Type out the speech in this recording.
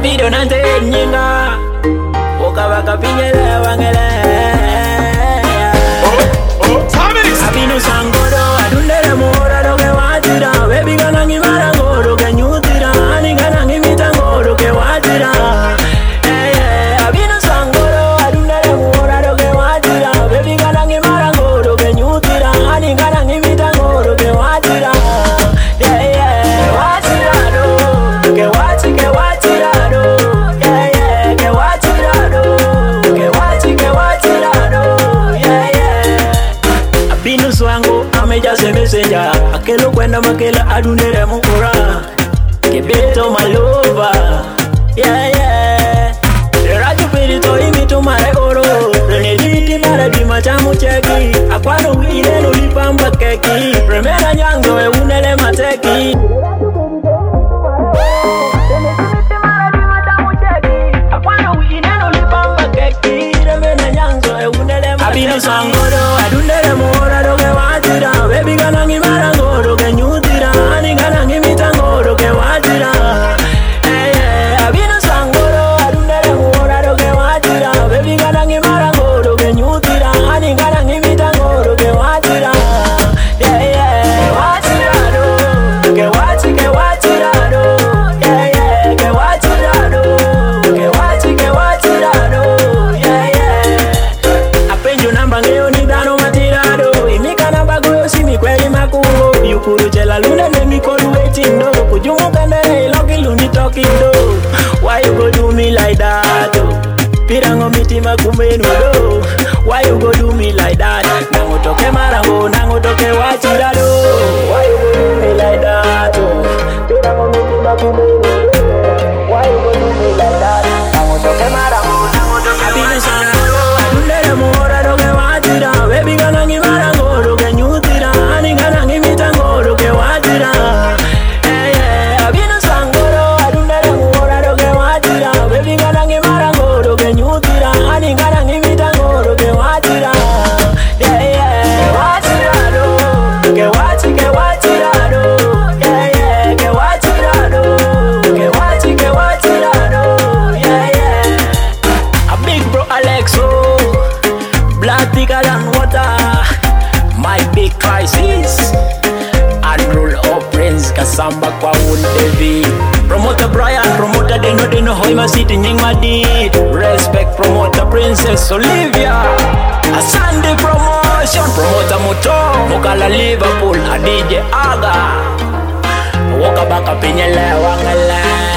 video nante nyinga Oka baka pinyele wangele Abinu sangoro adundere mora doge watira Baby ganangi marangoro ke nyutira Ani ganangi mitangoro ke watira Abinu sangoro adundere mora doge watira Baby ganangi marangoro ke nyutira Ani ganangi mitangoro ke watira Watira do Ke watira do Ke watira do Ke watira do Abinu swango ameja se messenger Akelo kwenda makela adunere mukura Kebeto malova Raju pirito imito maregoro Reneliti maradi machamu cheki Akwano wile nulipamba keki Remena nyango e unele mateki Abinu sangoro adundere mora doge watira Baby ganangi marangoro ke nyutira Ani ganangi mitangoro ke watira Abinu sangoro adundere mora doge watira Baby ganangi marangoro ke nyutira Ani ganangi mitangoro ke watira Watira do Ke watira do Ke watira do Ke watira do Apenjo namba ngeo ni dano matirado Imika namba goyo simi kweli makuho Yukuru jela lune ne mikolu waiting do Kujumu kandere iloki luni talking do Why you go do me like that do Pirango mitima kumenu do Why you go do me like that Nango toke marango nango toke watira do Why you go do me like that do Pirango mitima kumenu do Why you go do me like that Nango toke marango nango toke Abinu sangoro adundere mora doge watira Baby ganangi marangoro ke nyutira Ani ganangi mitangoro ke watira Abinu sangoro adundere mora doge watira Baby ganangi marangoro ke nyutira Ani ganangi mitangoro ke watira Watira do Ke watira do Ke watira do Ke watira do A big bro Alexo Blood thicker than water My big crisis Unroll up Prince Kasamba kwa David Promoter Brian, promoter Deno Hoi Masiti Nying Madid Respect promoter Princess Olivia A Sunday promotion Promoter Muto Mukala Liverpool A DJ Aga Woka baka pinyele wangele